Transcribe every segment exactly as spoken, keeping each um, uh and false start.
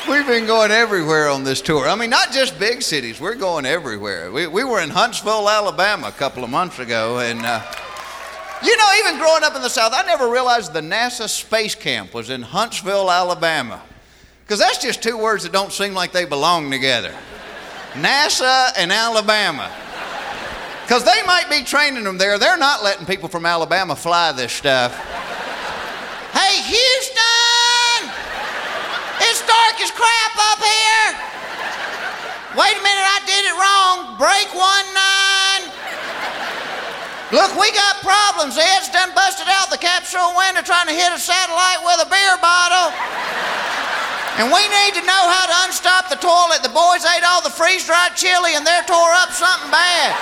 We've been going everywhere on this tour. I mean, not just big cities. We're going everywhere. We, we were in Huntsville, Alabama a couple of months ago. And, uh, you know, even growing up in the South, I never realized the NASA Space Camp was in Huntsville, Alabama. Because that's just two words that don't seem like they belong together. NASA and Alabama. Because they might be training them there. They're not letting people from Alabama fly this stuff. Hey, Houston! It's dark as crap up here. Wait a minute, I did it wrong. Break one nine. Look, we got problems. The Ed's done busted out the capsule window trying to hit a satellite with a beer bottle. And we need to know how to unstop the toilet. The boys ate all the freeze-dried chili and they're tore up something bad.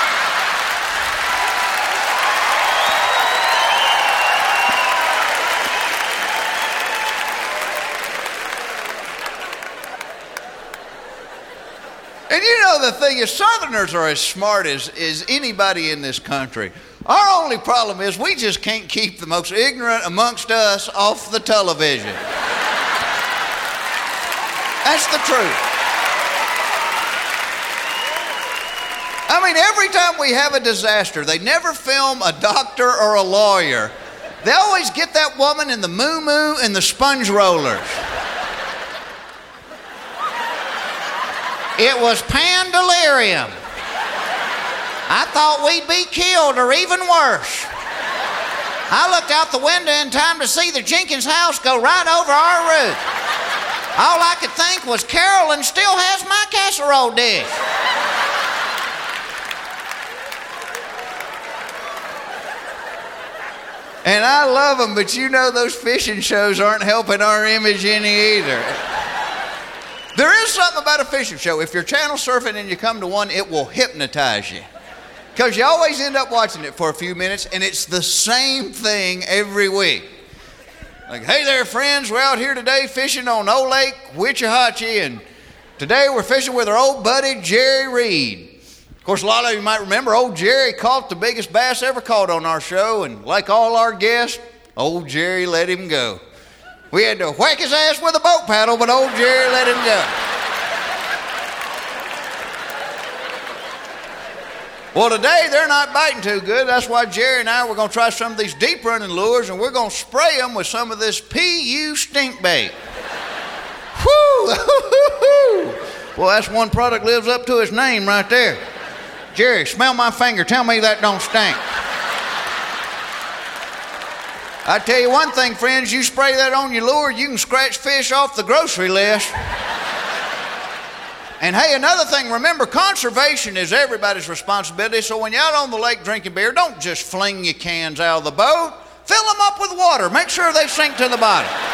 And you know the thing is, Southerners are as smart as, as anybody in this country. Our only problem is we just can't keep the most ignorant amongst us off the television. That's the truth. I mean, every time we have a disaster, they never film a doctor or a lawyer. They always get that woman in the moo-moo and the sponge rollers. It was pan-delirium. I thought we'd be killed or even worse. I looked out the window in time to see the Jenkins house go right over our roof. All I could think was Carolyn still has my casserole dish. And I love them, but you know those fishing shows aren't helping our image any either. There is something about a fishing show. If you're channel surfing and you come to one, it will hypnotize you. Because you always end up watching it for a few minutes, and it's the same thing every week. Like, hey there, friends, we're out here today fishing on Old Lake Wichahachi, and today we're fishing with our old buddy, Jerry Reed. Of course, a lot of you might remember old Jerry caught the biggest bass ever caught on our show, and like all our guests, old Jerry let him go. We had to whack his ass with a boat paddle, but old Jerry let him go. Well, today they're not biting too good. That's why Jerry and I were going to try some of these deep running lures, and we're going to spray them with some of this P U stink bait. Whoo! Well, that's one product lives up to its name right there. Jerry, smell my finger. Tell me that don't stink. I tell you one thing, friends, you spray that on your lure, you can scratch fish off the grocery list. And hey, another thing, remember, conservation is everybody's responsibility, so when you're out on the lake drinking beer, don't just fling your cans out of the boat. Fill them up with water. Make sure they sink to the bottom.